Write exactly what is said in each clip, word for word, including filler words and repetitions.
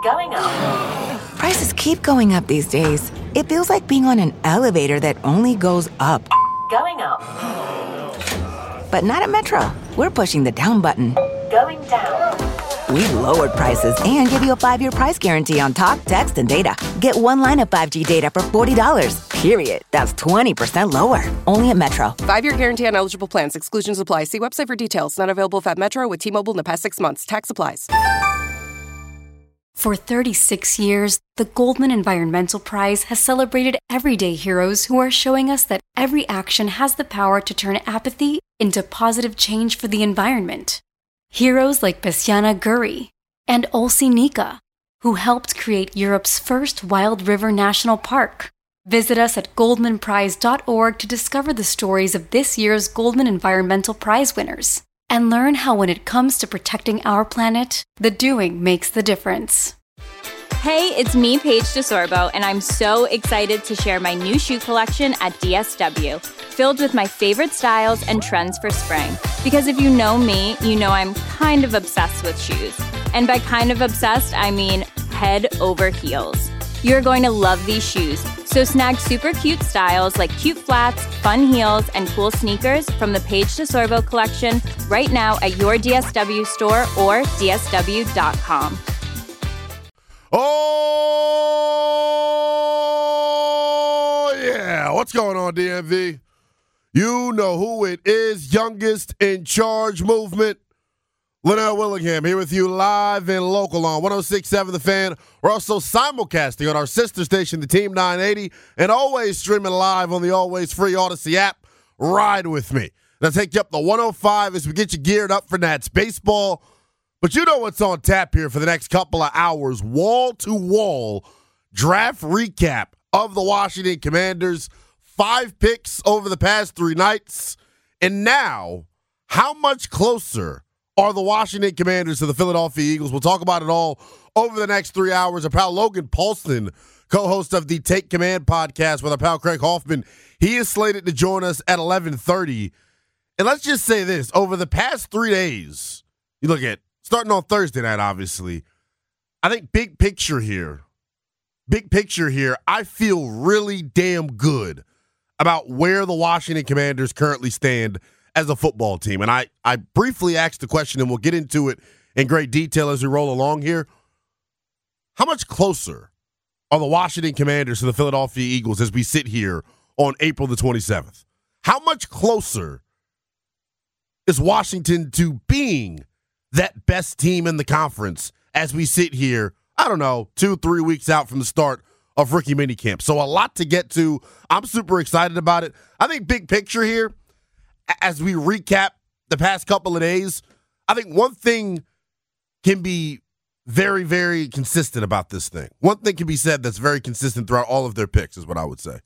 Going up. Prices keep going up these days. It feels like being on an elevator that only goes up. Going up. But not at Metro. We're pushing the down button. Going down. We've lowered prices and give you a five-year price guarantee on talk, text, and data. Get one line of five G data for forty dollars. Period. That's twenty percent lower. Only at Metro. Five-year guarantee on eligible plans. Exclusions apply. See website for details. Not available at Metro with T-Mobile in the past six months. Tax applies. For thirty-six years, the Goldman Environmental Prize has celebrated everyday heroes who are showing us that every action has the power to turn apathy into positive change for the environment. Heroes like Bessiana Guri and Olsi Nika, who helped create Europe's first wild river national park. Visit us at goldman prize dot org to discover the stories of this year's Goldman Environmental Prize winners and learn how when it comes to protecting our planet, the doing makes the difference. Hey, it's me, Paige DeSorbo, and I'm so excited to share my new shoe collection at D S W, filled with my favorite styles and trends for spring. Because if you know me, you know I'm kind of obsessed with shoes. And by kind of obsessed, I mean head over heels. You're going to love these shoes. So snag super cute styles like cute flats, fun heels, and cool sneakers from the Paige DeSorbo collection right now at your D S W store or D S W dot com. Oh, yeah. What's going on, D M V? You know who it is. Youngest in Charge movement. Linnell Willingham here with you live and local on one oh six point seven The Fan. We're also simulcasting on our sister station, the Team nine eighty, and always streaming live on the always free Odyssey app. Ride with me. And I'll take you up to one oh five as we get you geared up for Nats baseball. But you know what's on tap here for the next couple of hours. Wall-to-wall draft recap of the Washington Commanders. Five picks over the past three nights. And now, how much closer are the Washington Commanders to the Philadelphia Eagles? We'll talk about it all over the next three hours. Our pal Logan Paulson, co-host of the Take Command podcast with our pal Craig Hoffman, he is slated to join us at eleven thirty. And let's just say this. Over the past three days, you look at starting on Thursday night, obviously, I think big picture here, big picture here, I feel really damn good about where the Washington Commanders currently stand as a football team. And I, I briefly asked the question, and we'll get into it in great detail as we roll along here. How much closer are the Washington Commanders to the Philadelphia Eagles as we sit here on April the twenty-seventh? How much closer is Washington to being that best team in the conference as we sit here, I don't know, two, three weeks out from the start of rookie minicamp? So a lot to get to. I'm super excited about it. I think big picture here, as we recap the past couple of days, I think one thing can be very, very consistent about this thing. One thing can be said that's very consistent throughout all of their picks is what I would say.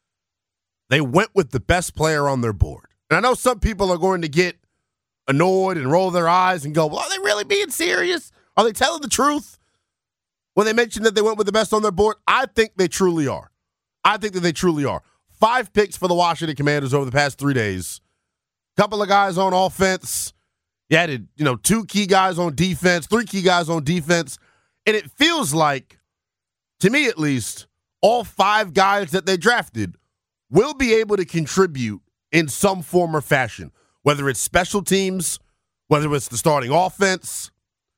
They went with the best player on their board. And I know some people are going to get annoyed and roll their eyes and go, well, are they really being serious? Are they telling the truth when they mention that they went with the best on their board? I think they truly are. I think that they truly are. Five picks for the Washington Commanders over the past three days. Couple of guys on offense. You added, you know, two key guys on defense, three key guys on defense. And it feels like, to me at least, all five guys that they drafted will be able to contribute in some form or fashion. Whether it's special teams, whether it's the starting offense,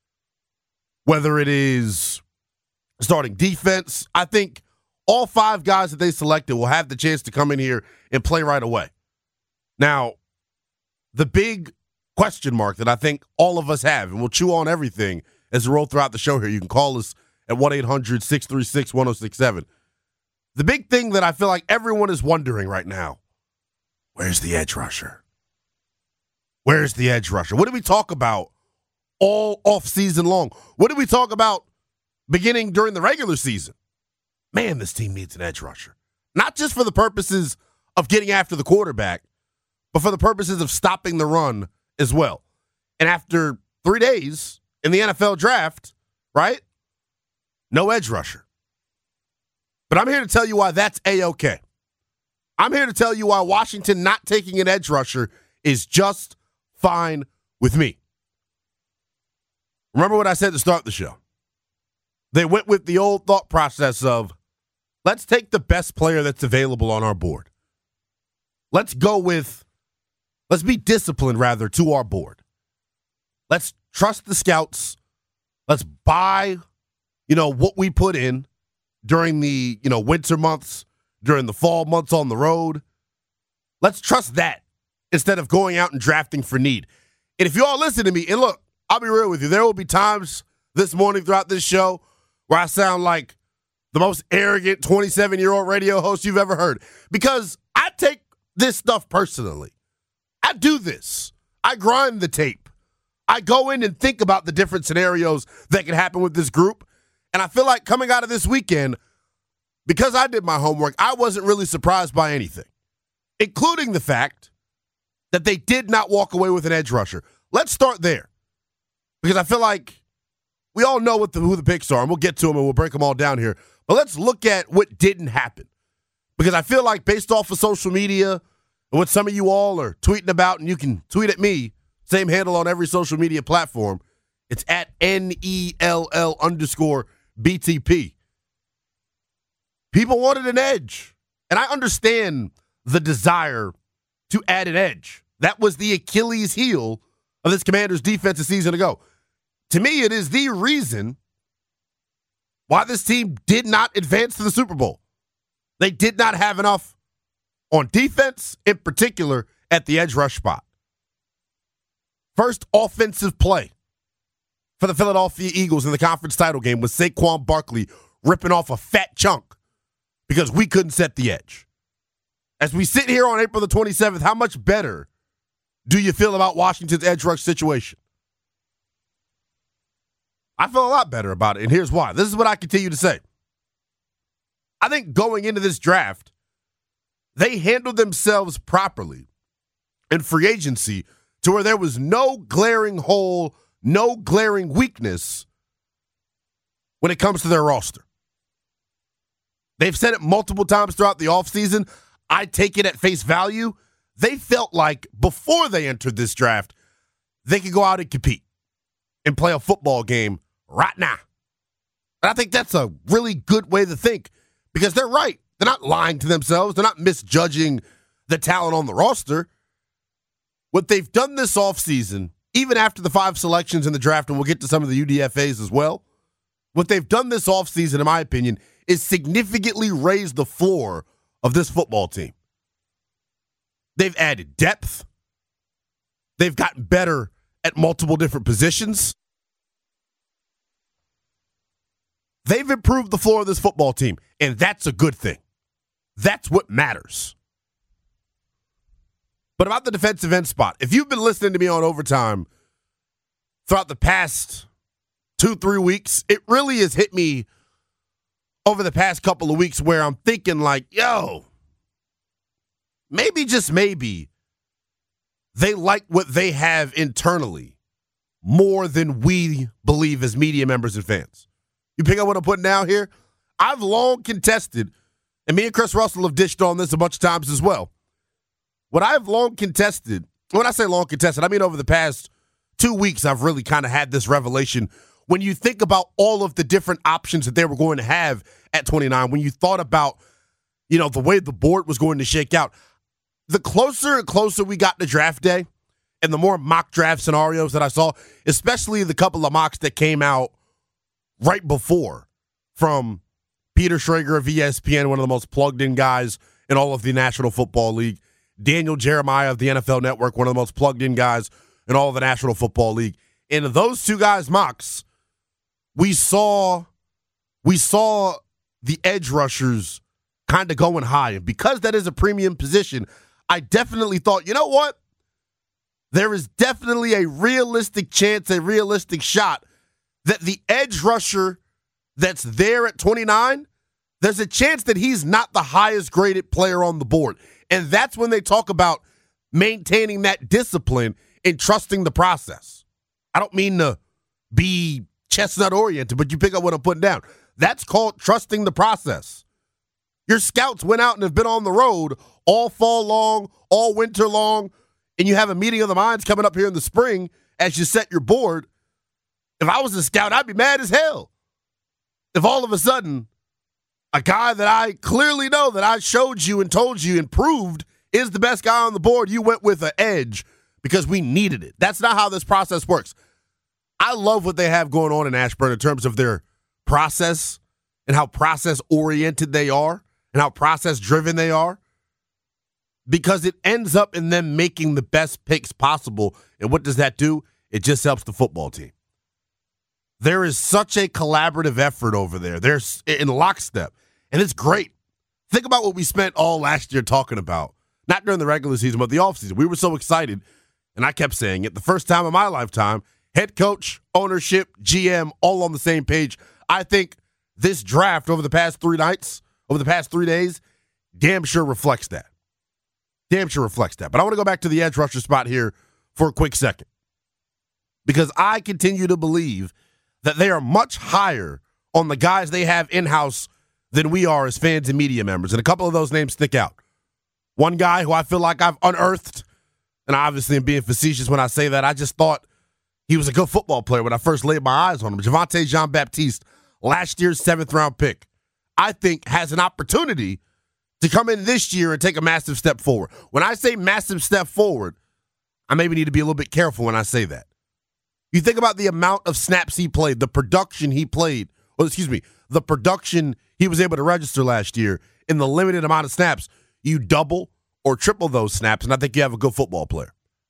whether it is starting defense. I think all five guys that they selected will have the chance to come in here and play right away. Now, the big question mark that I think all of us have, and we'll chew on everything as we roll throughout the show here. You can call us at one eight hundred six three six one oh six seven. The big thing that I feel like everyone is wondering right now, where's the edge rusher? Where's the edge rusher? What did we talk about all offseason long? What did we talk about beginning during the regular season? Man, this team needs an edge rusher. Not just for the purposes of getting after the quarterback, but for the purposes of stopping the run as well. And after three days in the N F L draft, right? No edge rusher. But I'm here to tell you why that's A-okay. I'm here to tell you why Washington not taking an edge rusher is just fine with me. Remember what I said to start the show. They went with the old thought process of, let's take the best player that's available on our board. Let's go with, let's be disciplined, rather, to our board. Let's trust the scouts. Let's buy, you know, what we put in during the, you know, winter months, during the fall months on the road. Let's trust that instead of going out and drafting for need. And if you all listen to me, and look, I'll be real with you, there will be times this morning throughout this show where I sound like the most arrogant twenty-seven-year-old radio host you've ever heard, because I take this stuff personally. I do this. I grind the tape. I go in and think about the different scenarios that can happen with this group, and I feel like coming out of this weekend, because I did my homework, I wasn't really surprised by anything, including the fact that they did not walk away with an edge rusher. Let's start there, because I feel like we all know what the, who the picks are, and we'll get to them and we'll break them all down here. But let's look at what didn't happen, because I feel like based off of social media and what some of you all are tweeting about, and you can tweet at me, same handle on every social media platform, it's at N E L L underscore B T P. People wanted an edge, and I understand the desire to add an edge. That was the Achilles heel of this Commanders defense a season ago. To me, it is the reason why this team did not advance to the Super Bowl. They did not have enough on defense, in particular at the edge rush spot. First offensive play for the Philadelphia Eagles in the conference title game was Saquon Barkley ripping off a fat chunk because we couldn't set the edge. As we sit here on April the twenty-seventh, how much better do you feel about Washington's edge rush situation? I feel a lot better about it, and here's why. This is what I continue to say. I think going into this draft, they handled themselves properly in free agency to where there was no glaring hole, no glaring weakness when it comes to their roster. They've said it multiple times throughout the offseason. I take it at face value. They felt like before they entered this draft, they could go out and compete and play a football game right now. And I think that's a really good way to think, because they're right. They're not lying to themselves. They're not misjudging the talent on the roster. What they've done this offseason, even after the five selections in the draft, and we'll get to some of the U D F As as well, what they've done this offseason, in my opinion, is significantly raise the floor of this football team. They've added depth. They've gotten better at multiple different positions. They've improved the floor of this football team, and that's a good thing. That's what matters. But about the defensive end spot, if you've been listening to me on Overtime throughout the past two, three weeks, it really has hit me over the past couple of weeks where I'm thinking like, yo, maybe, just maybe, they like what they have internally more than we believe as media members and fans. You pick up what I'm putting down here? I've long contested, and me and Chris Russell have dished on this a bunch of times as well. What I've long contested, when I say long contested, I mean over the past two weeks, I've really kind of had this revelation. When you think about all of the different options that they were going to have at twenty-nine, when you thought about, you know, the way the board was going to shake out, the closer and closer we got to draft day and the more mock draft scenarios that I saw, especially the couple of mocks that came out right before from Peter Schrager of E S P N, one of the most plugged-in guys in all of the National Football League, Daniel Jeremiah of the N F L Network, one of the most plugged-in guys in all of the National Football League. In those two guys' mocks, we saw we saw the edge rushers kind of going high. And because that is a premium position, I definitely thought, you know what? There is definitely a realistic chance, a realistic shot that the edge rusher that's there at twenty-nine, there's a chance that he's not the highest graded player on the board. And that's when they talk about maintaining that discipline and trusting the process. I don't mean to be chestnut-oriented, but you pick up what I'm putting down. That's called trusting the process. Your scouts went out and have been on the road all fall long, all winter long, and you have a meeting of the minds coming up here in the spring as you set your board. If I was a scout, I'd be mad as hell. if all of a sudden a guy that I clearly know that I showed you and told you and proved is the best guy on the board, you went with an edge because we needed it. That's not how this process works. I love what they have going on in Ashburn in terms of their process and how process-oriented they are and how process-driven they are, because it ends up in them making the best picks possible. And what does that do? It just helps the football team. There is such a collaborative effort over there. There's in lockstep, and it's great. Think about what we spent all last year talking about, not during the regular season, but the offseason. We were so excited, and I kept saying it, the first time in my lifetime, head coach, ownership, G M, all on the same page. I think this draft over the past three nights, over the past three days, damn sure reflects that. Damn sure reflects that. But I want to go back to the edge rusher spot here for a quick second, because I continue to believe that they are much higher on the guys they have in-house than we are as fans and media members. And a couple of those names stick out. One guy who I feel like I've unearthed, and I obviously am being facetious when I say that, I just thought he was a good football player when I first laid my eyes on him. Javonte Jean-Baptiste, last year's seventh-round pick, I think has an opportunity to come in this year and take a massive step forward. When I say massive step forward, I maybe need to be a little bit careful when I say that. You think about the amount of snaps he played, the production he played, or excuse me, the production he was able to register last year in the limited amount of snaps. You double or triple those snaps, and I think you have a good football player.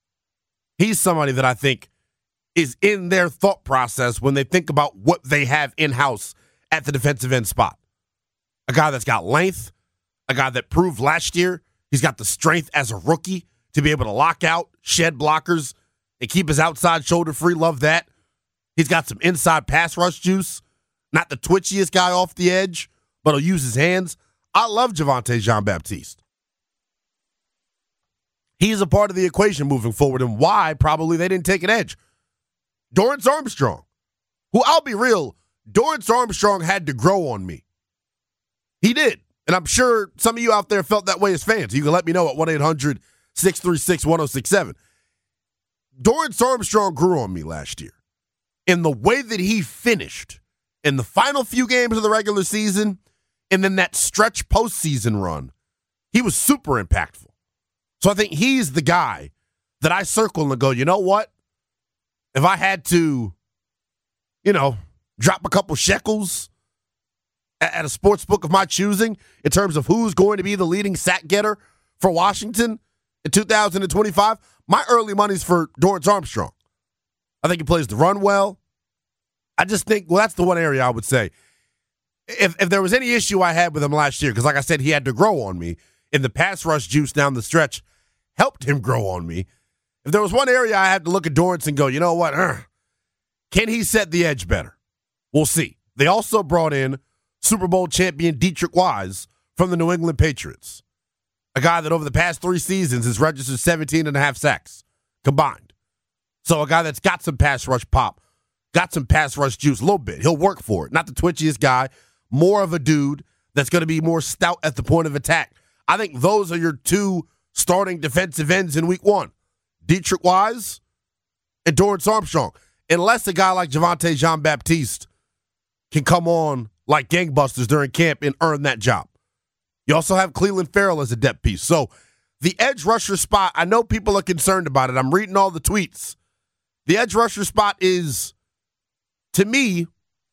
He's somebody that I think is in their thought process when they think about what they have in-house at the defensive end spot. A guy that's got length, a guy that proved last year he's got the strength as a rookie to be able to lock out, shed blockers, and keep his outside shoulder free. Love that. He's got some inside pass rush juice. Not the twitchiest guy off the edge, but he'll use his hands. I love Javonte Jean-Baptiste. He's a part of the equation moving forward, and why probably they didn't take an edge. Dorrance Armstrong, who, I'll be real, Dorrance Armstrong had to grow on me. He did. And I'm sure some of you out there felt that way as fans. You can let me know at one eight hundred six three six one oh six seven. Dorrance Armstrong grew on me last year. In the way that he finished in the final few games of the regular season and then that stretch postseason run, he was super impactful. So I think he's the guy that I circle and go, you know what? If I had to, you know, drop a couple shekels at a sports book of my choosing in terms of who's going to be the leading sack getter for Washington in two thousand twenty-five, my early money's for Dorrance Armstrong. I think he plays the run well. I just think, well, that's the one area I would say. If if there was any issue I had with him last year, because like I said, he had to grow on me, and the pass rush juice down the stretch helped him grow on me. If there was one area I had to look at Dorrance and go, you know what, uh, can he set the edge better? We'll see. They also brought in Super Bowl champion Deatrich Wise from the New England Patriots, a guy that over the past three seasons has registered seventeen and a half sacks combined. So a guy that's got some pass rush pop, got some pass rush juice a little bit. He'll work for it. Not the twitchiest guy, more of a dude that's going to be more stout at the point of attack. I think those are your two starting defensive ends in week one. Deatrich Wise and Dorrance Armstrong. Unless a guy like Javonte Jean-Baptiste can come on like gangbusters during camp and earn that job. You also have Cleveland Farrell as a depth piece. So the edge rusher spot, I know people are concerned about it. I'm reading all the tweets. The edge rusher spot is, to me,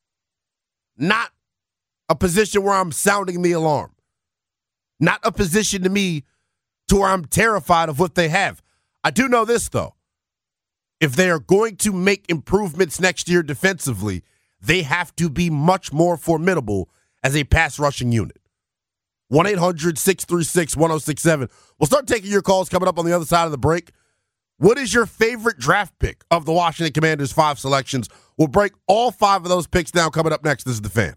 not a position where I'm sounding the alarm. Not a position to me to where I'm terrified of what they have. I do know this, though. If they are going to make improvements next year defensively, they have to be much more formidable as a pass rushing unit. one eight hundred six three six one oh six seven. We'll start taking your calls coming up on the other side of the break. What is your favorite draft pick of the Washington Commanders' five selections? We'll break all five of those picks down coming up next. This is The Fan.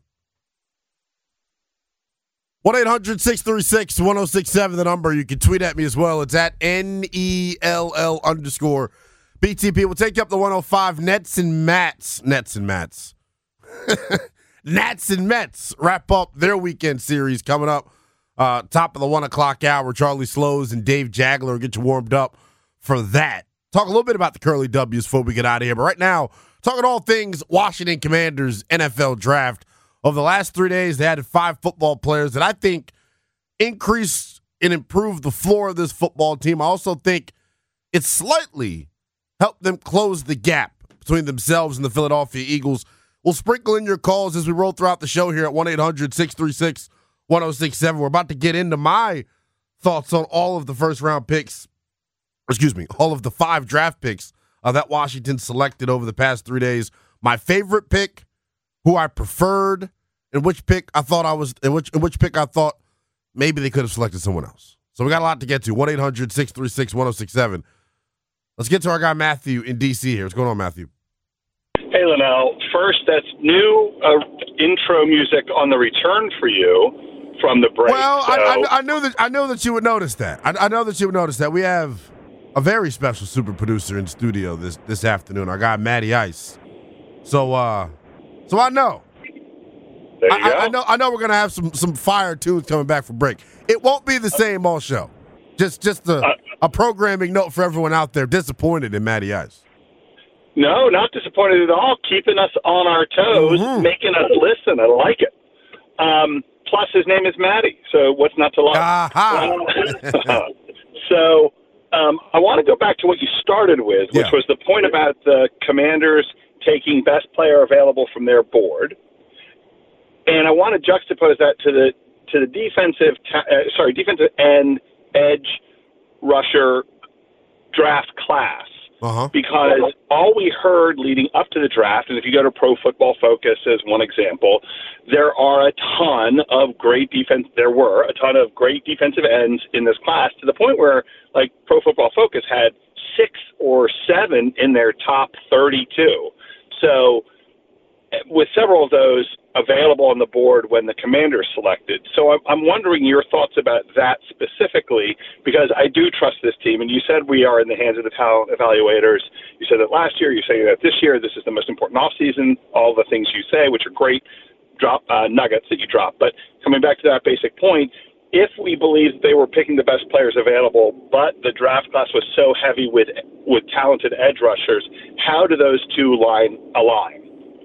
one eight hundred six three six one oh six seven, the number. You can tweet at me as well. It's at N E L L underscore B T P. We'll take you up to one oh five. Nets and Mats. Nets and Mats. Nats and Mets wrap up their weekend series coming up. Uh, top of the one o'clock hour. Charlie Slows and Dave Jagler get you warmed up for that. Talk a little bit about the Curly W's before we get out of here. But right now, talking all things Washington Commanders N F L draft Over the last three days, they added five football players that I think increased and improved the floor of this football team. I also think it slightly helped them close the gap between themselves and the Philadelphia Eagles. We'll sprinkle in your calls as we roll throughout the show here at one eight hundred six three six one oh six seven. We're about to get into my thoughts on all of the first-round picks, excuse me, all of the five draft picks uh, that Washington selected over the past three days. My favorite pick, who I preferred, and which pick I thought I was, in which in which pick I thought maybe they could have selected someone else. So we got a lot to get to. one eight hundred six three six one oh six seven. Let's get to our guy Matthew in D C here. What's going on, Matthew? Hey, Linnell. First, that's new uh, intro music on the return for you from the break. Well, so. I, I, I knew that I know that you would notice that. I, I know that you would notice that. We have a very special super producer in studio this this afternoon. Our guy Matty Ice. So, uh, so I know. There you I, go. I, I know. I know we're gonna have some some fire tunes coming back from break. It won't be the same all show. Just just a, Uh, a programming note for everyone out there disappointed in Matty Ice. No, not disappointed at all. Keeping us on our toes, Mhm. making us listen. I like it. Um, plus, his name is Matty, so what's not to like? Aha. Uh, so um, I want to go back to what you started with, which Yeah. was the point about the Commanders taking best player available from their board. And I want to juxtapose that to the to the defensive, ta- uh, sorry, defensive end edge rusher draft class. Uh-huh. Because all we heard leading up to the draft, and if you go to Pro Football Focus as one example, there are a ton of great defense. There were a ton of great defensive ends in this class, to the point where, like, Pro Football Focus had six or seven in their top thirty-two. So, with several of those available on the board when the Commanders selected. So I'm, I'm wondering your thoughts about that specifically, because I do trust this team. And you said we are in the hands of the talent evaluators. You said that last year. You say that this year. This is the most important offseason. All the things you say, which are great drop uh, nuggets that you drop. But coming back to that basic point, if we believe that they were picking the best players available, but the draft class was so heavy with with talented edge rushers, how do those two line align?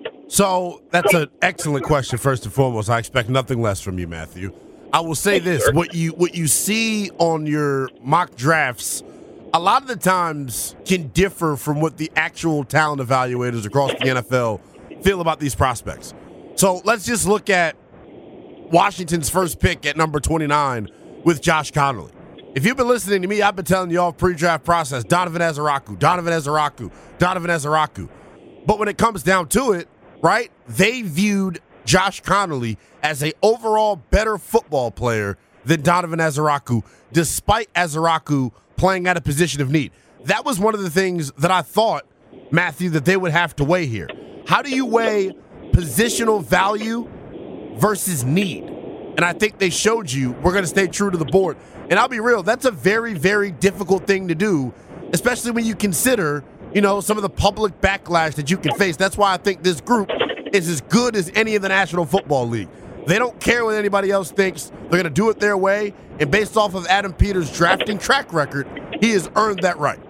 So that's an excellent question. First and foremost, I expect nothing less from you, Matthew. I will say this: what you what you see on your mock drafts, a lot of the times can differ from what the actual talent evaluators across the N F L feel about these prospects. So let's just look at Washington's first pick at number twenty-nine with Josh Connolly. If you've been listening to me, I've been telling you all pre-draft process: Donovan Ezeraku, Donovan Ezeraku, Donovan Ezeraku. But when it comes down to it, right, they viewed Josh Connolly as an overall better football player than Donovan Ezeraku, despite Ezeraku playing at a position of need. That was one of the things that I thought, Matthew, that they would have to weigh here. How do you weigh positional value versus need? And I think they showed you we're going to stay true to the board. And I'll be real, that's a very, very difficult thing to do, especially when you consider, you know, some of the public backlash that you can face. That's why I think this group is as good as any in the National Football League. They don't care what anybody else thinks. They're going to do it their way. And based off of Adam Peters' drafting track record, he has earned that right.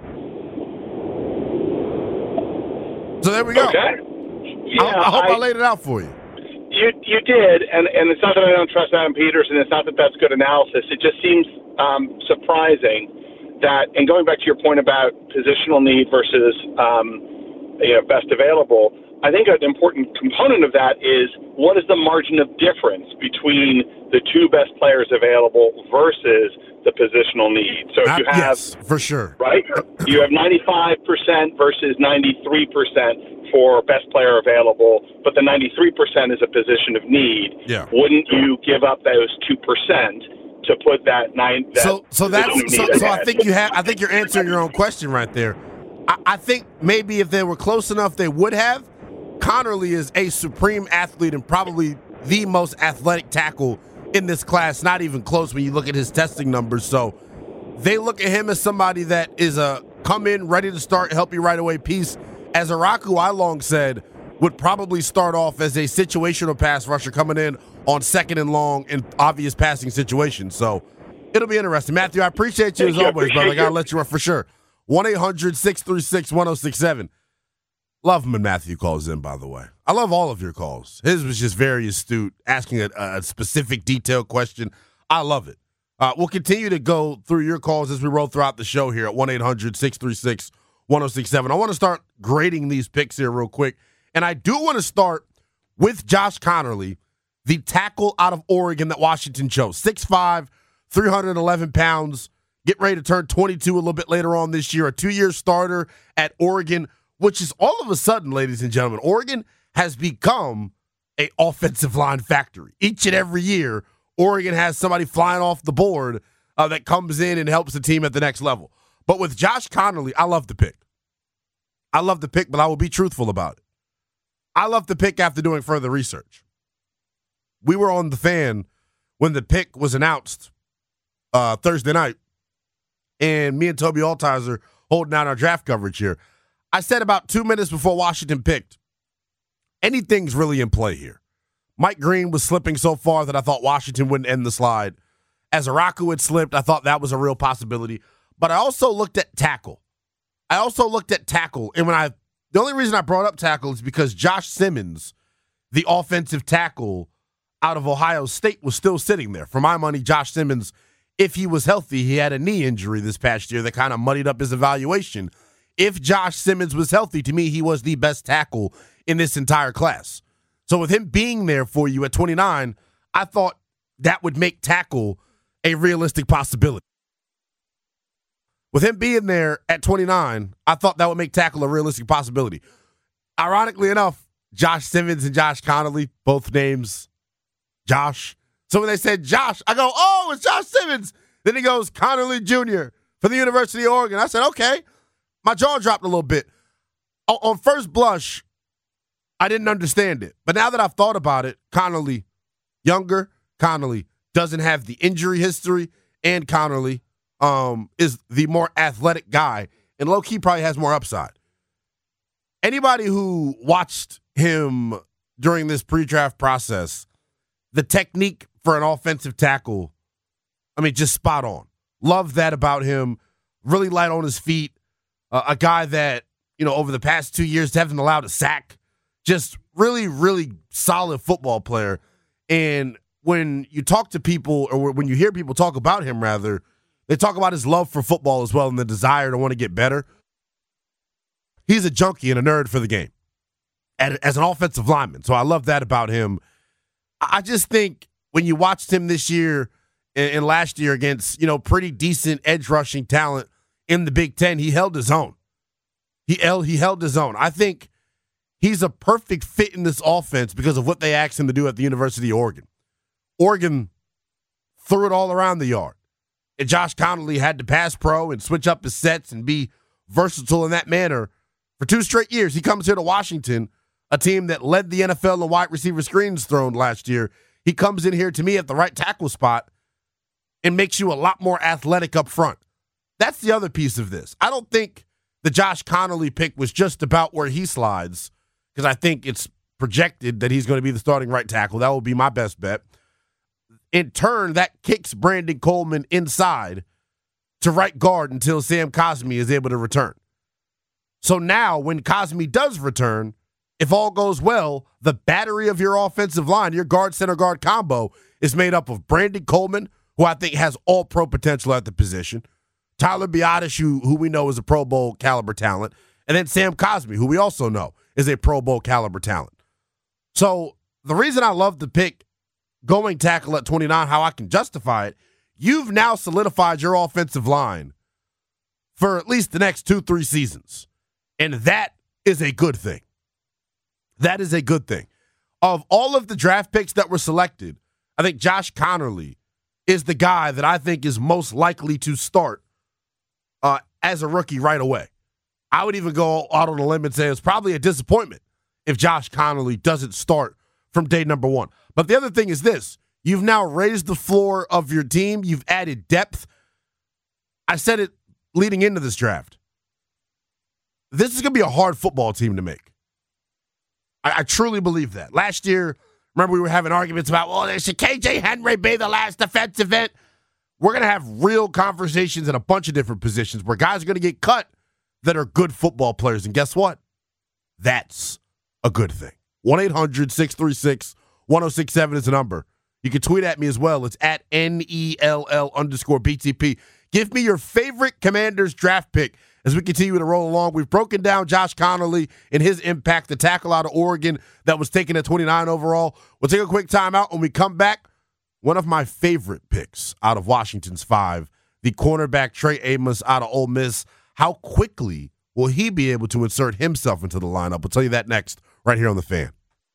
So there we go. Okay. Yeah, I, I hope I, I laid it out for you. You you did, and, and it's not that I don't trust Adam Peters, and it's not that that's good analysis. It just seems um, surprising that, and going back to your point about positional need versus um, you know, best available, I think an important component of that is what is the margin of difference between the two best players available versus the positional need. So if Not, you have, yes, for sure. right, you have ninety-five percent versus ninety-three percent for best player available, but the ninety-three percent is a position of need. Yeah. Wouldn't you give up those two percent to put that nine? That so so that's position of so, need so I ahead? think you have I think you're answering your own question right there. I, I think maybe if they were close enough they would have. Connerly is a supreme athlete and probably the most athletic tackle in this class, not even close when you look at his testing numbers. So they look at him as somebody that is a come in, ready to start, help you right away piece. As Ezeraku, I long said, would probably start off as a situational pass rusher coming in on second and long in obvious passing situations. So it'll be interesting. Matthew, I appreciate you as Thank you. always, brother. I got to let you up for sure. one eight hundred six three six one oh six seven. Love him when Matthew calls in, by the way. I love all of your calls. His was just very astute, asking a, a specific, detailed question. I love it. Uh, we'll continue to go through your calls as we roll throughout the show here at one eight hundred six three six one oh six seven. I want to start grading these picks here real quick, and I do want to start with Josh Conerly, the tackle out of Oregon that Washington chose. six five, three hundred eleven pounds, get ready to turn twenty-two a little bit later on this year, a two-year starter at Oregon, which is all of a sudden, ladies and gentlemen, Oregon has become a offensive line factory. Each and every year, Oregon has somebody flying off the board uh, that comes in and helps the team at the next level. But with Josh Conerly, I love the pick. I love the pick, but I will be truthful about it. I love the pick after doing further research. We were on The Fan when the pick was announced uh, Thursday night, and me and Toby Altizer holding down our draft coverage here. I said about two minutes before Washington picked, anything's really in play here. Mike Green was slipping so far that I thought Washington wouldn't end the slide. As Araku had slipped, I thought that was a real possibility. But I also looked at tackle. I also looked at tackle, and when I the only reason I brought up tackle is because Josh Simmons, the offensive tackle out of Ohio State, was still sitting there. For my money, Josh Simmons, if he was healthy, he had a knee injury this past year that kind of muddied up his evaluation. If Josh Simmons was healthy, to me, he was the best tackle in this entire class. So with him being there for you at twenty-nine, I thought that would make tackle a realistic possibility. With him being there at twenty-nine, I thought that would make tackle a realistic possibility. Ironically enough, Josh Simmons and Josh Conerly, both names Josh. So when they said Josh, I go, oh, it's Josh Simmons. Then he goes, Conerly Junior for the University of Oregon. I said, okay. My jaw dropped a little bit. O- on first blush, I didn't understand it. But now that I've thought about it, Conerly, younger, Conerly doesn't have the injury history, and Conerly um, is the more athletic guy, and low-key probably has more upside. Anybody who watched him during this pre-draft process, the technique for an offensive tackle, I mean, just spot on. Love that about him. Really light on his feet. Uh, a guy that, you know, over the past two years hasn't allowed a sack. Just really, really solid football player. And when you talk to people, or when you hear people talk about him, rather, they talk about his love for football as well and the desire to want to get better. He's a junkie and a nerd for the game as an offensive lineman. So I love that about him. I just think when you watched him this year and last year against, you know, pretty decent edge rushing talent in the Big Ten, he held his own. He held, he held his own. I think he's a perfect fit in this offense because of what they asked him to do at the University of Oregon. Oregon threw it all around the yard. And Josh Conerly had to pass pro and switch up his sets and be versatile in that manner for two straight years. He comes here to Washington, a team that led the N F L in wide receiver screens thrown last year. He comes in here to me at the right tackle spot and makes you a lot more athletic up front. That's the other piece of this. I don't think the Josh Conerly pick was just about where he slides, because I think it's projected that he's going to be the starting right tackle. That will be my best bet. In turn, that kicks Brandon Coleman inside to right guard until Sam Cosmi is able to return. So now when Cosmi does return, if all goes well, the battery of your offensive line, your guard, center guard combo, is made up of Brandon Coleman, who I think has all pro potential at the position, Tyler Biadasz, who, who we know is a Pro Bowl caliber talent, and then Sam Cosmi, who we also know is a Pro Bowl caliber talent. So the reason I love the pick going tackle at twenty-nine, how I can justify it, you've now solidified your offensive line for at least the next two, three seasons. And that is a good thing. That is a good thing. Of all of the draft picks that were selected, I think Josh Conerly is the guy that I think is most likely to start uh, as a rookie right away. I would even go out on a limb and say it's probably a disappointment if Josh Conerly doesn't start from day number one. But the other thing is this. You've now raised the floor of your team. You've added depth. I said it leading into this draft. This is going to be a hard football team to make. I, I truly believe that. Last year, remember we were having arguments about, well, should K J Henry be the last defensive end? We're going to have real conversations in a bunch of different positions where guys are going to get cut that are good football players. And guess what? That's a good thing. one eight hundred six three six one oh six seven is the number. You can tweet at me as well. It's at N E L L underscore B T P. Give me your favorite Commanders draft pick as we continue to roll along. We've broken down Josh Connolly and his impact, the tackle out of Oregon that was taken at twenty-nine overall. We'll take a quick timeout. When we come back, one of my favorite picks out of Washington's five, the cornerback Trey Amos out of Ole Miss. How quickly will he be able to insert himself into the lineup? We'll tell you that next, right here on The Fan.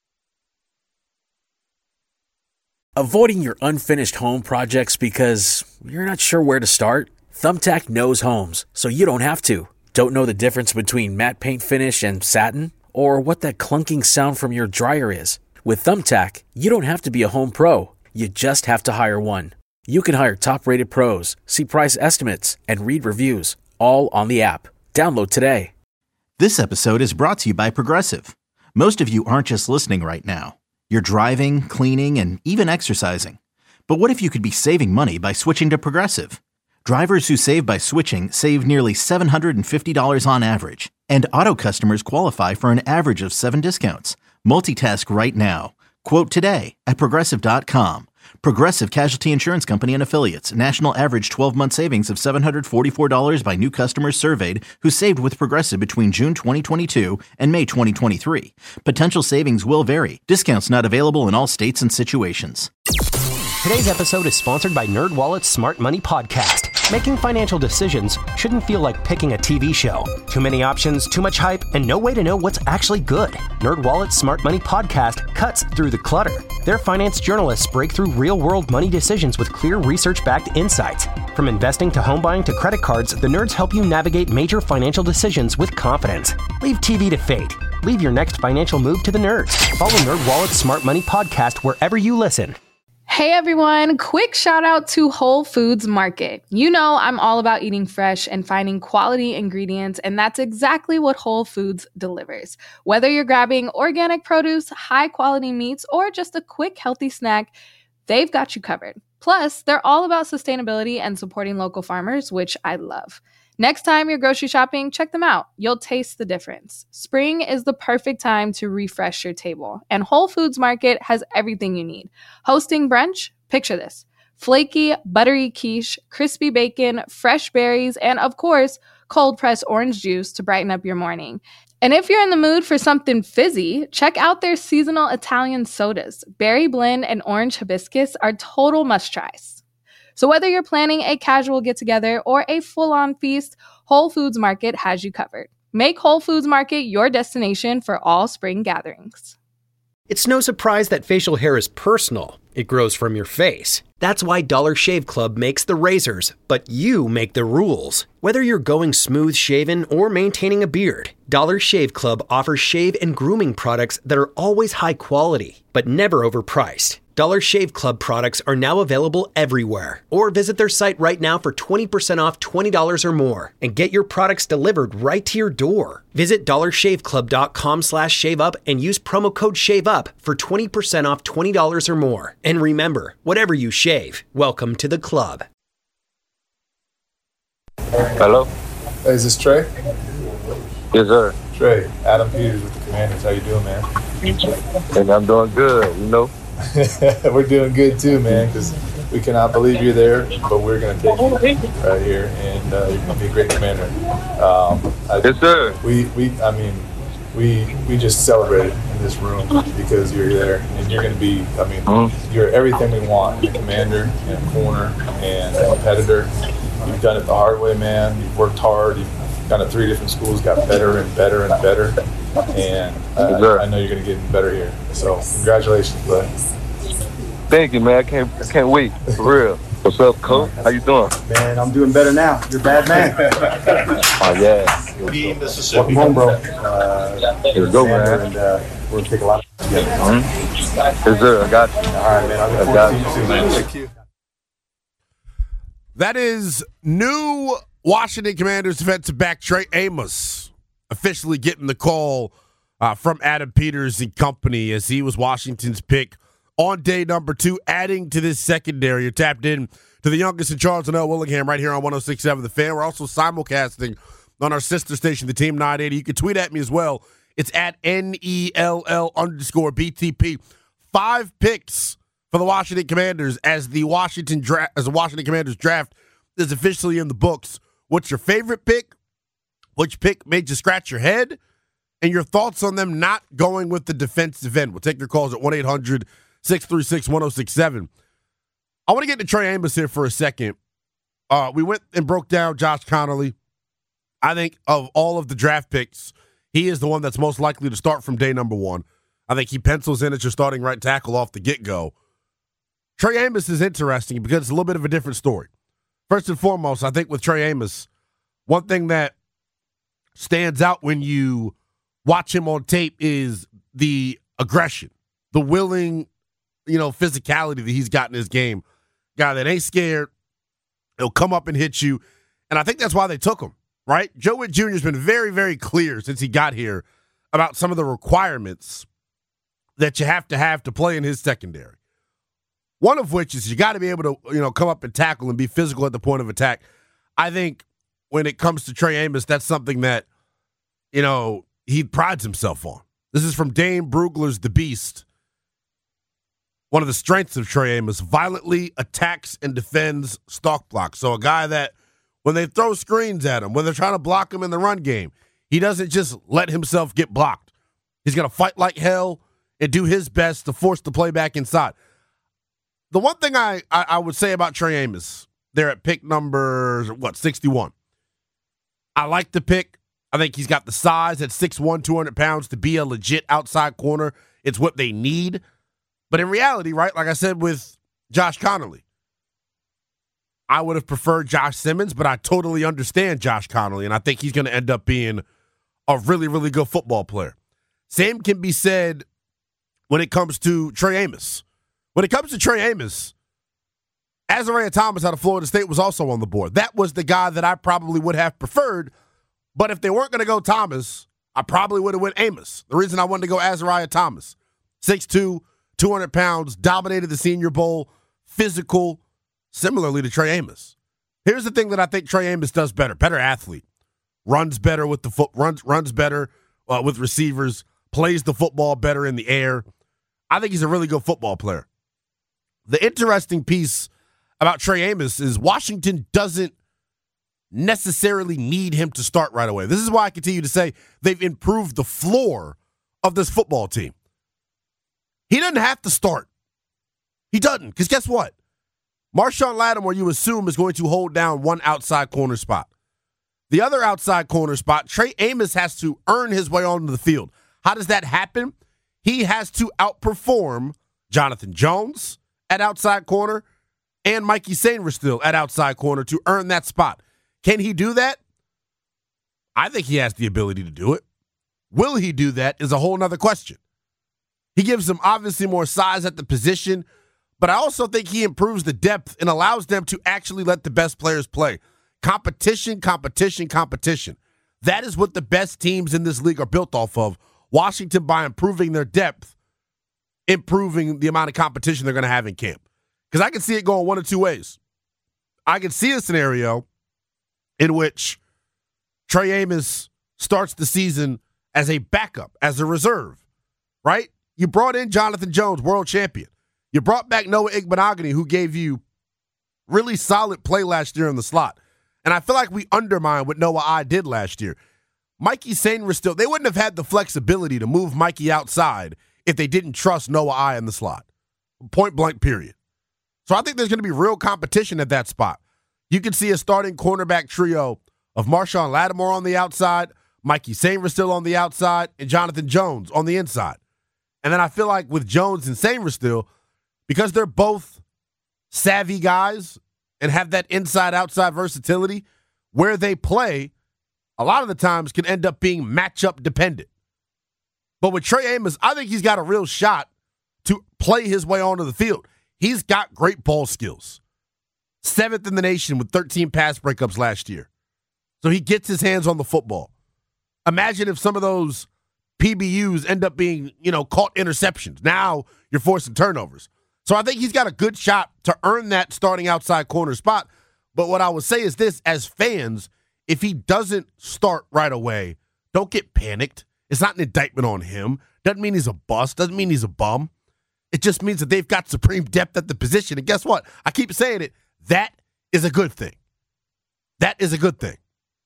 Avoiding your unfinished home projects because you're not sure where to start? Thumbtack knows homes, so you don't have to. Don't know the difference between matte paint finish and satin? Or what that clunking sound from your dryer is? With Thumbtack, you don't have to be a home pro. You just have to hire one. You can hire top-rated pros, see price estimates, and read reviews, all on the app. Download today. This episode is brought to you by Progressive. Most of you aren't just listening right now. You're driving, cleaning, and even exercising. But what if you could be saving money by switching to Progressive? Drivers who save by switching save nearly seven hundred fifty dollars on average. And auto customers qualify for an average of seven discounts. Multitask right now. Quote today at Progressive dot com. Progressive Casualty Insurance Company and Affiliates. National average twelve-month savings of seven hundred forty-four dollars by new customers surveyed who saved with Progressive between June twenty twenty-two and May twenty twenty-three. Potential savings will vary. Discounts not available in all states and situations. Today's episode is sponsored by NerdWallet's Smart Money Podcast. Making financial decisions shouldn't feel like picking a T V show. Too many options, too much hype, and no way to know what's actually good. NerdWallet's Smart Money Podcast cuts through the clutter. Their finance journalists break through real-world money decisions with clear research-backed insights. From investing to home buying to credit cards, the nerds help you navigate major financial decisions with confidence. Leave T V to fate. Leave your next financial move to the nerds. Follow NerdWallet's Smart Money Podcast wherever you listen. Hey everyone, quick shout out to Whole Foods Market. You know I'm all about eating fresh and finding quality ingredients, and that's exactly what Whole Foods delivers. Whether you're grabbing organic produce, high quality meats, or just a quick healthy snack, they've got you covered. Plus, they're all about sustainability and supporting local farmers, which I love. Next time you're grocery shopping, check them out. You'll taste the difference. Spring is the perfect time to refresh your table, and Whole Foods Market has everything you need. Hosting brunch? Picture this. Flaky, buttery quiche, crispy bacon, fresh berries, and of course, cold-pressed orange juice to brighten up your morning. And if you're in the mood for something fizzy, check out their seasonal Italian sodas. Berry blend and orange hibiscus are total must-tries. So whether you're planning a casual get-together or a full-on feast, Whole Foods Market has you covered. Make Whole Foods Market your destination for all spring gatherings. It's no surprise that facial hair is personal. It grows from your face. That's why Dollar Shave Club makes the razors, but you make the rules. Whether you're going smooth shaven or maintaining a beard, Dollar Shave Club offers shave and grooming products that are always high quality, but never overpriced. Dollar Shave Club products are now available everywhere. Or visit their site right now for twenty percent off twenty dollars or more and get your products delivered right to your door. Visit dollarshaveclub.com slash shave up and use promo code SHAVEUP for twenty percent off twenty dollars or more. And remember, whatever you shave, welcome to the club. Hello? Hey, is this Trey? Yes, sir. Trey, Adam Peters with the Commanders. How you doing, man? And I'm doing good, you know? We're doing good too, man, because we cannot believe you're there, but we're going to take you right here, and uh, you're going to be a great Commander. Um, I, yes, sir. We, we, I mean, we we just celebrated in this room because you're there, and you're going to be, I mean, mm-hmm. you're everything we want in a Commander, in a corner, and a competitor. You've done it the hard way, man. You've worked hard. You've gone to three different schools, got better and better and better. And uh, yes, I know you're going to get even better here. So congratulations, bud. Thank you, man. I can't, I can't wait. For real. What's up, Coach? How you doing? Man, I'm doing better now. You're a bad man. Oh, yeah. Welcome home, bro. Uh, Here we go, man. And uh, we're going to take a lot of together. Mm-hmm. Yes, sir. I got you. All right, man. I'll look forward to you soon, man. Thank you. That is new Washington Commanders defensive back Trey Amos officially getting the call uh, from Adam Peters and company as he was Washington's pick on day number two, adding to this secondary. You're tapped in to the youngest in Charles and L. Willingham right here on one oh six point seven The Fan. We're also simulcasting on our sister station, the Team nine eighty. You can tweet at me as well. It's at N E L L underscore B T P. Five picks for the Washington Commanders as the Washington dra- as the Washington Commanders draft is officially in the books. What's your favorite pick? Which pick made you scratch your head? And your thoughts on them not going with the defensive end. We'll take your calls at one eight hundred six three six one oh six seven. I want to get to Trey Amos here for a second. Uh, we went and broke down Josh Connolly. I think of all of the draft picks, he is the one that's most likely to start from day number one. I think he pencils in as your starting right tackle off the get-go. Trey Amos is interesting because it's a little bit of a different story. First and foremost, I think with Trey Amos, one thing that stands out when you watch him on tape is the aggression, the willing, you know, physicality that he's got in his game. Guy that ain't scared. He'll come up and hit you. And I think that's why they took him, right? Joe Witt Junior has been very, very clear since he got here about some of the requirements that you have to have to play in his secondary. One of which is you got to be able to, you know, come up and tackle and be physical at the point of attack. I think when it comes to Trey Amos, that's something that, you know, he prides himself on. This is from Dane Brugler's The Beast. One of the strengths of Trey Amos, violently attacks and defends stalk blocks. So a guy that when they throw screens at him, when they're trying to block him in the run game, he doesn't just let himself get blocked. He's going to fight like hell and do his best to force the play back inside. The one thing I, I, I would say about Trey Amos, they're at pick number, what, sixty-one. I like the pick. I think he's got the size at six one, two hundred pounds to be a legit outside corner. It's what they need. But in reality, right, like I said with Josh Connolly, I would have preferred Josh Simmons, but I totally understand Josh Connolly, and I think he's going to end up being a really, really good football player. Same can be said when it comes to Trey Amos. When it comes to Trey Amos, Azariah Thomas out of Florida State was also on the board. That was the guy that I probably would have preferred, but if they weren't going to go Thomas, I probably would have went Amos. The reason I wanted to go Azariah Thomas, six two, two hundred pounds, dominated the Senior Bowl, physical, similarly to Trey Amos. Here's the thing that I think Trey Amos does better. Better athlete. Runs better with the foot, runs runs better uh, with receivers, plays the football better in the air. I think he's a really good football player. The interesting piece about Trey Amos is Washington doesn't necessarily need him to start right away. This is why I continue to say they've improved the floor of this football team. He doesn't have to start. He doesn't, because guess what? Marshawn Lattimore, you assume, is going to hold down one outside corner spot. The other outside corner spot, Trey Amos has to earn his way onto the field. How does that happen? He has to outperform Jonathan Jones at outside corner and Mikey Sainristil at outside corner to earn that spot. Can he do that? I think he has the ability to do it. Will he do that is a whole nother question. He gives them obviously more size at the position, but I also think he improves the depth and allows them to actually let the best players play. Competition, competition, competition. That is what the best teams in this league are built off of. Washington, by improving their depth, improving the amount of competition they're going to have in camp. Because I can see it going one of two ways. I can see a scenario in which Trey Amos starts the season as a backup, as a reserve, right? You brought in Jonathan Jones, world champion. You brought back Noah Igbenogany, who gave you really solid play last year in the slot. And I feel like we undermine what Noah I did last year. Mikey Sainristil, they wouldn't have had the flexibility to move Mikey outside if they didn't trust Noah I in the slot. Point blank, period. So I think there's going to be real competition at that spot. You can see a starting cornerback trio of Marshawn Lattimore on the outside, Mikey Sainristil on the outside, and Jonathan Jones on the inside. And then I feel like with Jones and Sainristil, because they're both savvy guys and have that inside-outside versatility, where they play, a lot of the times can end up being matchup dependent. But with Trey Amos, I think he's got a real shot to play his way onto the field. He's got great ball skills. Seventh in the nation with thirteen pass breakups last year. So he gets his hands on the football. Imagine if some of those P B Us end up being, you know, caught interceptions. Now you're forcing turnovers. So I think he's got a good shot to earn that starting outside corner spot. But what I would say is this, as fans, if he doesn't start right away, don't get panicked. It's not an indictment on him. Doesn't mean he's a bust. Doesn't mean he's a bum. It just means that they've got supreme depth at the position. And guess what? I keep saying it. That is a good thing. That is a good thing.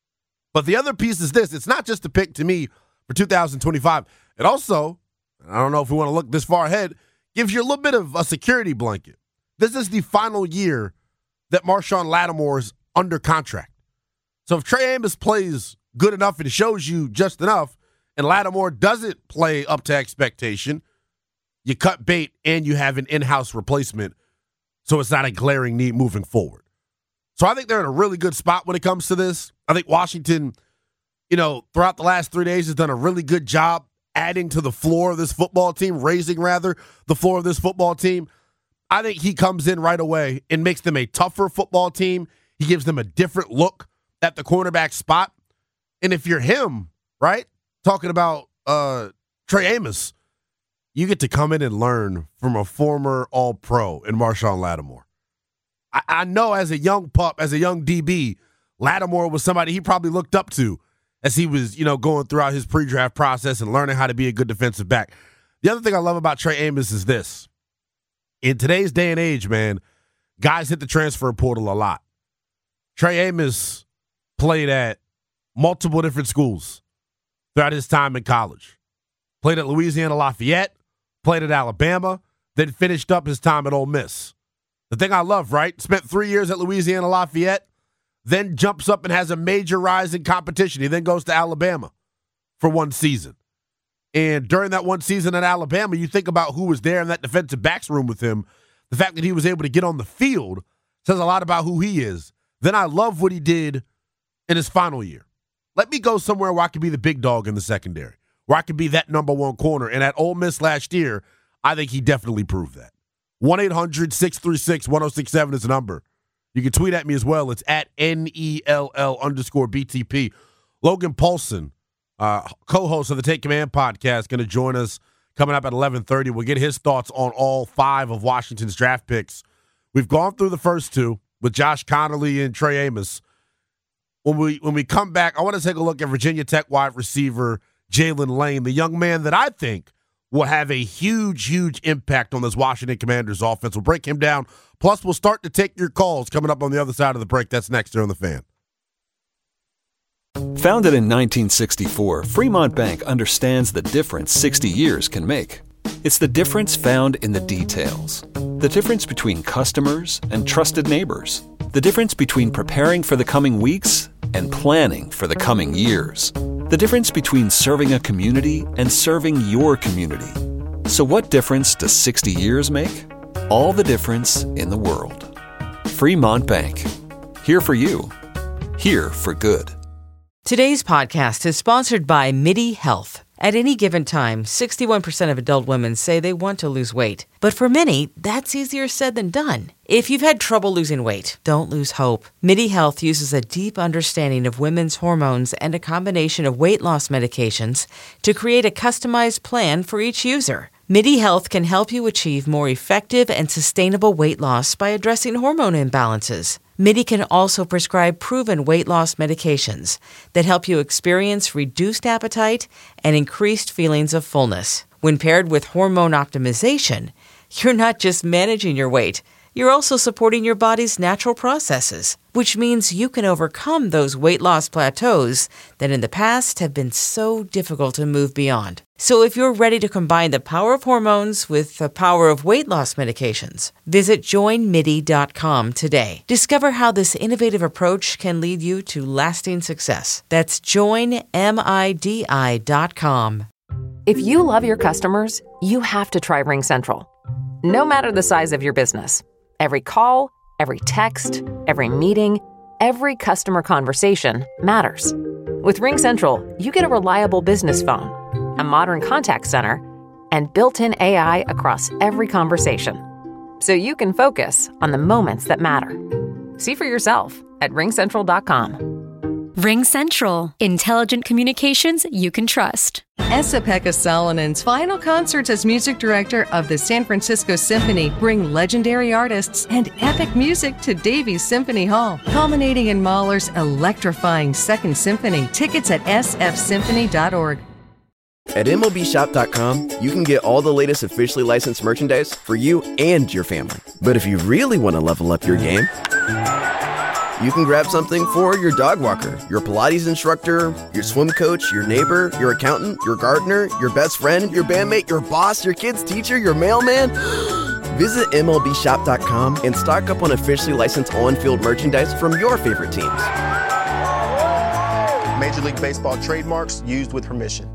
But the other piece is this. It's not just a pick to me for two thousand twenty-five. It also, I don't know if we want to look this far ahead, gives you a little bit of a security blanket. This is the final year that Marshawn Lattimore is under contract. So if Trey Amos plays good enough and shows you just enough, and Lattimore doesn't play up to expectation, you cut bait and you have an in-house replacement, so it's not a glaring need moving forward. So I think they're in a really good spot when it comes to this. I think Washington, you know, throughout the last three days has done a really good job adding to the floor of this football team, raising, rather, the floor of this football team. I think he comes in right away and makes them a tougher football team. He gives them a different look at the cornerback spot. And if you're him, right, talking about uh, Trey Amos, you get to come in and learn from a former All-Pro in Marshawn Lattimore. I, I know as a young pup, as a young D B, Lattimore was somebody he probably looked up to as he was, you know, going throughout his pre-draft process and learning how to be a good defensive back. The other thing I love about Trey Amos is this. In today's day and age, man, guys hit the transfer portal a lot. Trey Amos played at multiple different schools throughout his time in college. Played at Louisiana Lafayette, played at Alabama, then finished up his time at Ole Miss. The thing I love, right? Spent three years at Louisiana Lafayette, then jumps up and has a major rise in competition. He then goes to Alabama for one season. And during that one season at Alabama, you think about who was there in that defensive backs room with him. The fact that he was able to get on the field says a lot about who he is. Then I love what he did in his final year. Let me go somewhere where I can be the big dog in the secondary, where I can be that number one corner. And at Ole Miss last year, I think he definitely proved that. one eight hundred six three six one oh six seven is the number. You can tweet at me as well. It's at N E L L underscore B T P. Logan Paulson, uh, co-host of the Take Command podcast, going to join us coming up at eleven thirty. We'll get his thoughts on all five of Washington's draft picks. We've gone through the first two with Josh Connolly and Trey Amos. When we when we come back, I want to take a look at Virginia Tech wide receiver Jalen Lane, the young man that I think will have a huge, huge impact on this Washington Commanders offense. We'll break him down. Plus, we'll start to take your calls coming up on the other side of the break. That's next here on The Fan. Founded in nineteen sixty-four, Fremont Bank understands the difference sixty years can make. It's the difference found in the details. The difference between customers and trusted neighbors. The difference between preparing for the coming weeks and planning for the coming years. The difference between serving a community and serving your community. So what difference does sixty years make? All the difference in the world. Fremont Bank. Here for you. Here for good. Today's podcast is sponsored by MIDI Health. At any given time, sixty-one percent of adult women say they want to lose weight. But for many, that's easier said than done. If you've had trouble losing weight, don't lose hope. MIDI Health uses a deep understanding of women's hormones and a combination of weight loss medications to create a customized plan for each user. MIDI Health can help you achieve more effective and sustainable weight loss by addressing hormone imbalances. MIDI can also prescribe proven weight loss medications that help you experience reduced appetite and increased feelings of fullness. When paired with hormone optimization, you're not just managing your weight, you're also supporting your body's natural processes, which means you can overcome those weight loss plateaus that in the past have been so difficult to move beyond. So if you're ready to combine the power of hormones with the power of weight loss medications, visit join midi dot com today. Discover how this innovative approach can lead you to lasting success. That's join midi dot com. If you love your customers, you have to try RingCentral. No matter the size of your business, every call, every text, every meeting, every customer conversation matters. With RingCentral, you get a reliable business phone, a modern contact center, and built-in A I across every conversation. So you can focus on the moments that matter. See for yourself at ring central dot com. RingCentral. Intelligent communications you can trust. Esa-Pekka Salonen's final concerts as music director of the San Francisco Symphony bring legendary artists and epic music to Davies Symphony Hall, culminating in Mahler's electrifying Second Symphony. Tickets at s f symphony dot org. At M L B Shop dot com, you can get all the latest officially licensed merchandise for you and your family. But if you really want to level up your game, you can grab something for your dog walker, your Pilates instructor, your swim coach, your neighbor, your accountant, your gardener, your best friend, your bandmate, your boss, your kid's teacher, your mailman. Visit M L B Shop dot com and stock up on officially licensed on-field merchandise from your favorite teams. Major League Baseball trademarks used with permission.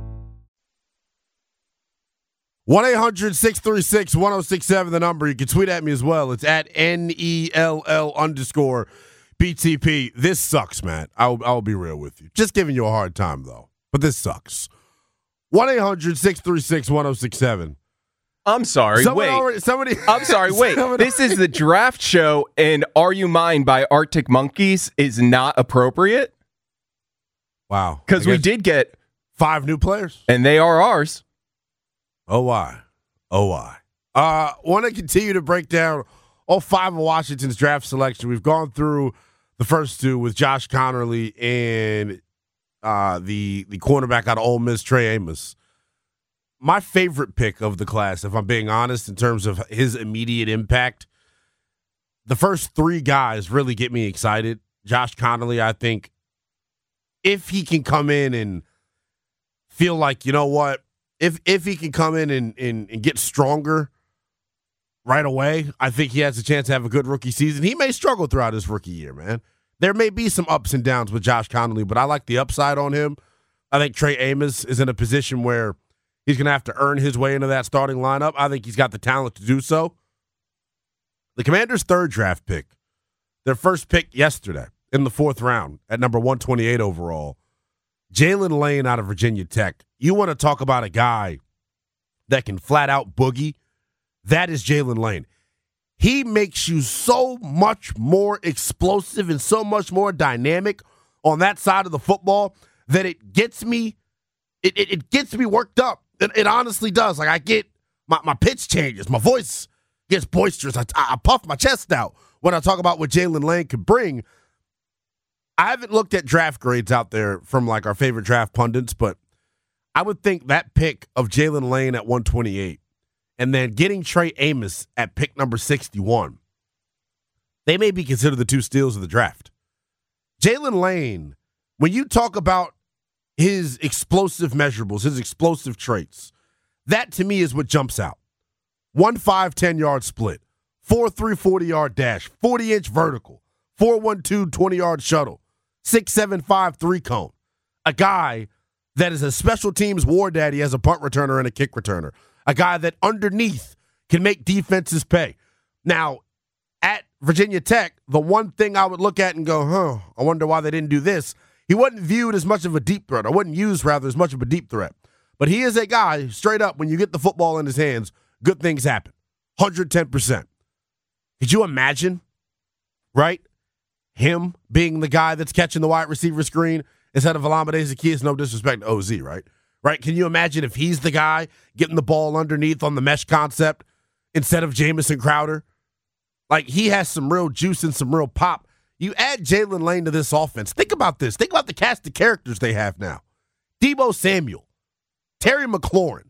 one eight hundred six three six one oh six seven, the number. You can tweet at me as well. It's at N E L L underscore B T P. This sucks, man. I'll, I'll be real with you. Just giving you a hard time, though. But this sucks. one eight hundred six three six one oh six seven. I'm sorry, Someone wait. Already, somebody, I'm sorry, wait. This is the draft show, and Are You Mine by Arctic Monkeys is not appropriate? Wow. Because we did get five new players. And they are ours. Oh, why? Oh, why? Uh, want to continue to break down all five of Washington's draft selection. We've gone through the first two with Josh Connerly and uh, the, the cornerback out of Ole Miss, Trey Amos. My favorite pick of the class, if I'm being honest, in terms of his immediate impact, the first three guys really get me excited. Josh Connerly, I think, if he can come in and feel like, you know what, if if he can come in and, and, and get stronger right away, I think he has a chance to have a good rookie season. He may struggle throughout his rookie year, man. There may be some ups and downs with Josh Connerly, but I like the upside on him. I think Trey Amos is in a position where he's going to have to earn his way into that starting lineup. I think he's got the talent to do so. The Commanders' third draft pick, their first pick yesterday in the fourth round at number one twenty-eight overall, Jalen Lane out of Virginia Tech. You want to talk about a guy that can flat out boogie? That is Jalen Lane. He makes you so much more explosive and so much more dynamic on that side of the football that it gets me, it, it, it gets me worked up. It, it honestly does. Like I get, my, my pitch changes, my voice gets boisterous. I, I puff my chest out when I talk about what Jalen Lane could bring. I haven't looked at draft grades out there from like our favorite draft pundits, but I would think that pick of Jalen Lane at one twenty-eight and then getting Trey Amos at pick number sixty-one, they may be considered the two steals of the draft. Jalen Lane, when you talk about his explosive measurables, his explosive traits, that to me is what jumps out. one five, ten-yard split, four three, forty-yard dash, forty-inch vertical, four one two, twenty-yard shuttle, six seven five, three-cone. A guy that is a special teams war daddy as a punt returner and a kick returner. A guy that underneath can make defenses pay. Now, at Virginia Tech, the one thing I would look at and go, huh, I wonder why they didn't do this. He wasn't viewed as much of a deep threat, or wasn't used, rather, as much of a deep threat. But he is a guy, straight up, when you get the football in his hands, good things happen. one hundred ten percent. Could you imagine, right, him being the guy that's catching the wide receiver screen instead of Olamide Zaccheaus? No disrespect to O Z, right? Right? Can you imagine if he's the guy getting the ball underneath on the mesh concept instead of Jamison Crowder? Like, he has some real juice and some real pop. You add Jalen Lane to this offense. Think about this. Think about the cast of characters they have now. Deebo Samuel, Terry McLaurin,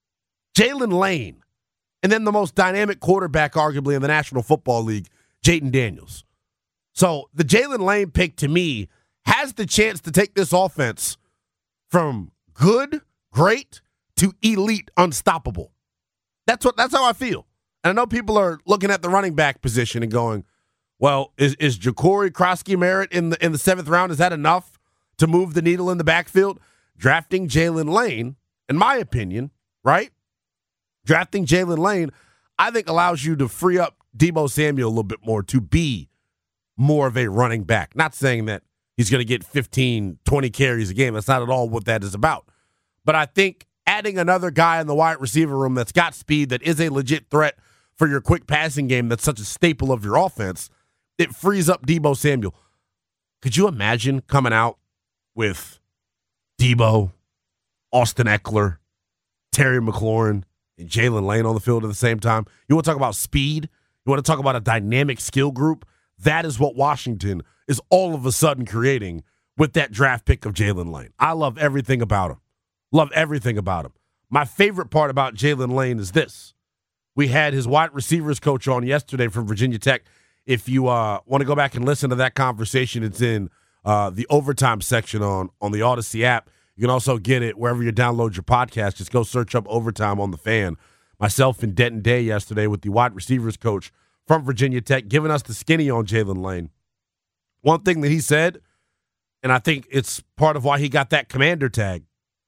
Jalen Lane, and then the most dynamic quarterback arguably in the National Football League, Jayden Daniels. So the Jalen Lane pick, to me, has the chance to take this offense from good, great, to elite, unstoppable. That's what. That's how I feel. And I know people are looking at the running back position and going, well, is, is Ja'Cory Krosky-Merritt in the in the seventh round, is that enough to move the needle in the backfield? Drafting Jalen Lane, in my opinion, right? Drafting Jalen Lane, I think allows you to free up Deebo Samuel a little bit more to be more of a running back. Not saying that he's going to get fifteen, twenty carries a game. That's not at all what that is about. But I think adding another guy in the wide receiver room that's got speed, that is a legit threat for your quick passing game, that's such a staple of your offense, it frees up Deebo Samuel. Could you imagine coming out with Deebo, Austin Eckler, Terry McLaurin, and Jalen Lane on the field at the same time? You want to talk about speed? You want to talk about a dynamic skill group? That is what Washington is all of a sudden creating with that draft pick of Jalen Lane. I love everything about him. Love everything about him. My favorite part about Jalen Lane is this. We had his wide receivers coach on yesterday from Virginia Tech. If you uh, want to go back and listen to that conversation, it's in uh, the overtime section on, on the Odyssey app. You can also get it wherever you download your podcast. Just go search up Overtime on the Fan. Myself and Denton Day yesterday with the wide receivers coach from Virginia Tech giving us the skinny on Jalen Lane. One thing that he said, and I think it's part of why he got that commander tag,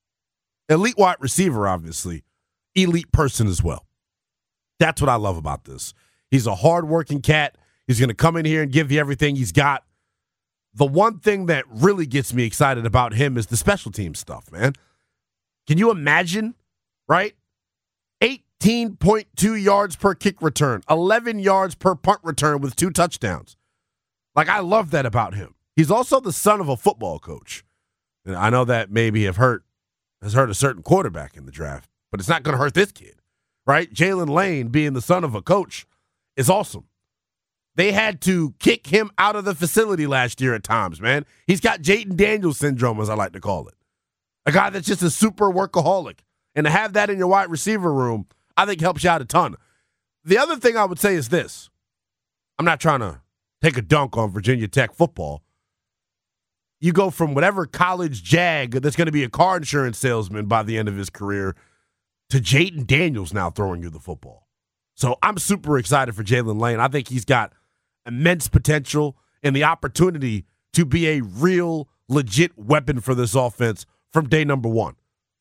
elite wide receiver, obviously, elite person as well. That's what I love about this. He's a hardworking cat. He's going to come in here and give you everything he's got. The one thing that really gets me excited about him is the special team stuff, man. Can you imagine, right? eighteen point two yards per kick return, eleven yards per punt return with two touchdowns. Like, I love that about him. He's also the son of a football coach. And I know that maybe have hurt, has hurt a certain quarterback in the draft, but it's not going to hurt this kid, right? Jalen Lane being the son of a coach is awesome. They had to kick him out of the facility last year at times, man. He's got Jayden Daniels syndrome, as I like to call it. A guy that's just a super workaholic. And to have that in your wide receiver room, I think helps you out a ton. The other thing I would say is this. I'm not trying to take a dunk on Virginia Tech football. You go from whatever college jag that's going to be a car insurance salesman by the end of his career to Jayden Daniels now throwing you the football. So I'm super excited for Jalen Lane. I think he's got immense potential and the opportunity to be a real, legit weapon for this offense from day number one.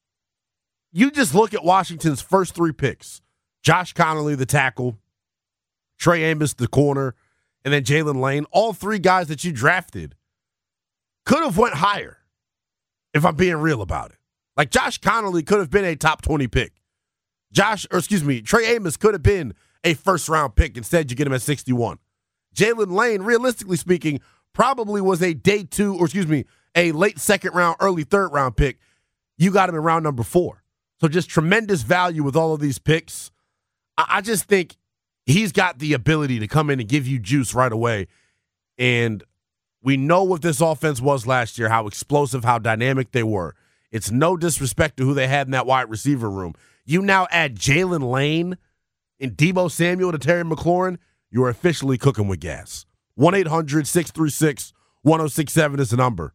You just look at Washington's first three picks. Josh Connolly, the tackle, Trey Amos, the corner, and then Jalen Lane. All three guys that you drafted could have went higher, if I'm being real about it. Like, Josh Connolly could have been a top twenty pick. Josh, or excuse me, Trey Amos could have been a first-round pick. Instead, you get him at sixty-one. Jalen Lane, realistically speaking, probably was a day two, or excuse me, a late second-round, early third-round pick. You got him in round number four. So just tremendous value with all of these picks. I, I just think he's got the ability to come in and give you juice right away. And we know what this offense was last year, how explosive, how dynamic they were. It's no disrespect to who they had in that wide receiver room. You now add Jalen Lane and Deebo Samuel to Terry McLaurin, you're officially cooking with gas. one eight hundred six three six one oh six seven is the number.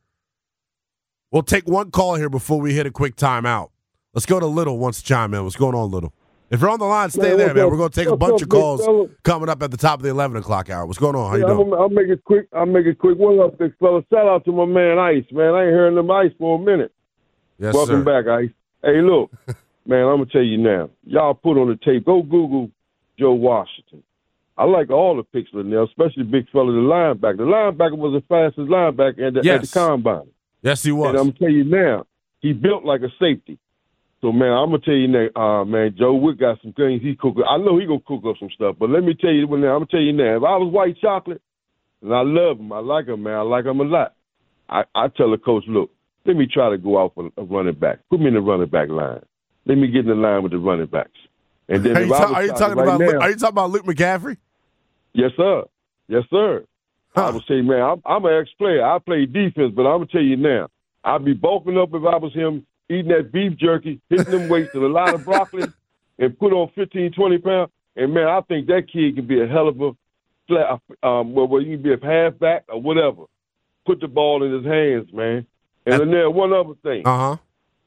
We'll take one call here before we hit a quick timeout. Let's go to Little wants to chime in. What's going on, Little? If you're on the line, stay man, there, man. Up? We're going to take what's a bunch up, of calls fella? coming up at the top of the eleven o'clock hour. What's going on? How yeah, you doing? I'll, I'll make it quick. I'll make it quick. One up, big fella. Shout out to my man, Ice, man. I ain't hearing them Ice for a minute. Yes, Welcome sir. back, Ice. Hey, look, man, I'm going to tell you now. Y'all put on the tape. Go Google Joe Washington. I like all the picks in there, especially big fella, the linebacker. The linebacker was the fastest linebacker at the, yes. at the combine. Yes, he was. And I'm going to tell you now, he built like a safety. So, man, I'm going to tell you now, uh, man, Joe Wick got some things he cook. I know he going to cook up some stuff, but let me tell you, I'm going to tell you now, if I was white chocolate, and I love him, I like him, man, I like him a lot, I, I tell the coach, look, let me try to go out for a running back. Put me in the running back line. Let me get in the line with the running backs. And then are you, ta- are you talking right about now, are you talking about Luke McCaffrey? Yes, sir. Yes, sir. Huh. I would say, man, I'm, I'm an ex-player. I play defense, but I'm going to tell you now, I'd be bulking up if I was him, eating that beef jerky, hitting them weights with a lot of broccoli, and put on fifteen, twenty pounds. And, man, I think that kid can be a hell of a flat, um, well, well, you can be a halfback or whatever. Put the ball in his hands, man. And then there, one other thing. Uh-huh.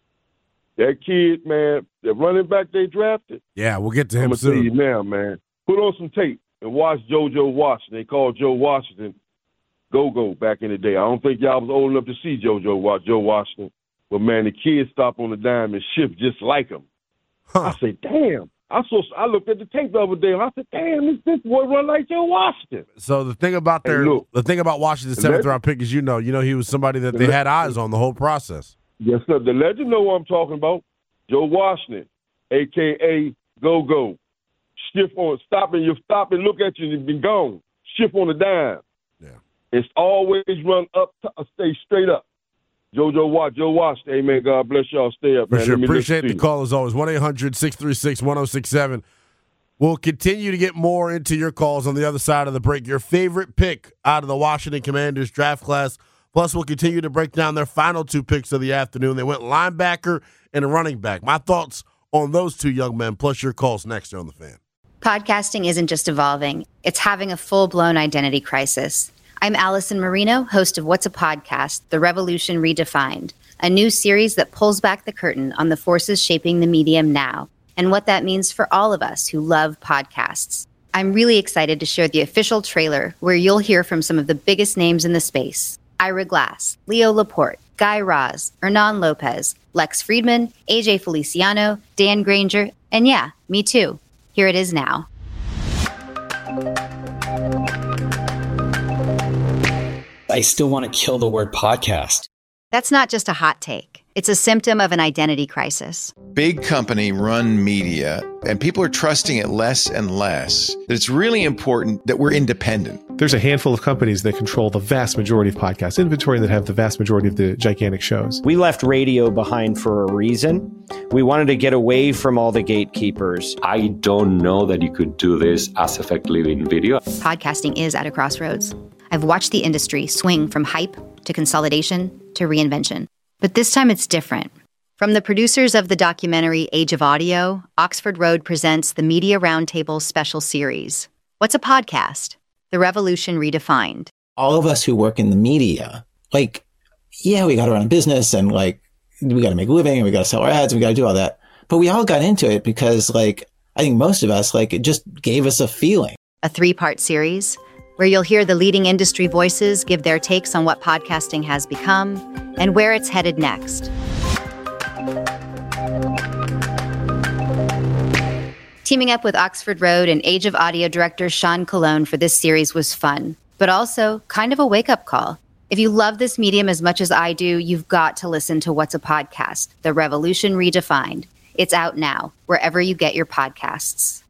That kid, man, the running back they drafted. Yeah, we'll get to him I'm soon. I'm going to tell you now, man. Put on some tape and watch JoJo Washington. They called Joe Washington Go-Go back in the day. I don't think y'all was old enough to see JoJo Joe Washington. But, man, the kids stop on the dime and shift just like him. Huh. I said, damn. I saw. I looked at the tape the other day, and I said, damn, this, this boy run like Joe Washington. So the thing about their, hey, look, the thing about Washington's seventh-round pick is, you know, you know he was somebody that the they le- had eyes on the whole process. Yes, sir. The legend know what I'm talking about. Joe Washington, a k a. Go-Go. Shift on, stop and you stop and look at you and you've been gone. Shift on the dime. Yeah. It's always run up, t- stay straight up. JoJo Watt, Joe Washington. Amen. God bless y'all. Stay up, man. For sure. Appreciate the call as always. one eight hundred six three six one oh six seven. We'll continue to get more into your calls on the other side of the break. Your favorite pick out of the Washington Commanders draft class. Plus, we'll continue to break down their final two picks of the afternoon. They went linebacker and a running back. My thoughts on those two young men, plus your calls next here on The Fan. Podcasting isn't just evolving. It's having a full-blown identity crisis. I'm Allison Marino, host of What's a Podcast? The Revolution Redefined, a new series that pulls back the curtain on the forces shaping the medium now and what that means for all of us who love podcasts. I'm really excited to share the official trailer where you'll hear from some of the biggest names in the space. Ira Glass, Leo Laporte, Guy Raz, Hernan Lopez, Lex Friedman, A J Feliciano, Dan Granger, and yeah, me too. Here it is now. I still want to kill the word podcast. That's not just a hot take. It's a symptom of an identity crisis. Big company run media, and people are trusting it less and less. That it's really important that we're independent. There's a handful of companies that control the vast majority of podcast inventory and that have the vast majority of the gigantic shows. We left radio behind for a reason. We wanted to get away from all the gatekeepers. I don't know that you could do this as effectively in video. Podcasting is at a crossroads. I've watched the industry swing from hype to consolidation to reinvention. But this time it's different. From the producers of the documentary Age of Audio, Oxford Road presents the Media Roundtable special series. What's a podcast? The Revolution Redefined. All of us who work in the media, like, yeah, we got to run a business and like, we got to make a living and we got to sell our ads and we got to do all that. But we all got into it because like, I think most of us, like, it just gave us a feeling. A three-part series where you'll hear the leading industry voices give their takes on what podcasting has become and where it's headed next. Teaming up with Oxford Road and Age of Audio director Sean Colon for this series was fun, but also kind of a wake-up call. If you love this medium as much as I do, you've got to listen to What's a Podcast? The Revolution Redefined. It's out now, wherever you get your podcasts.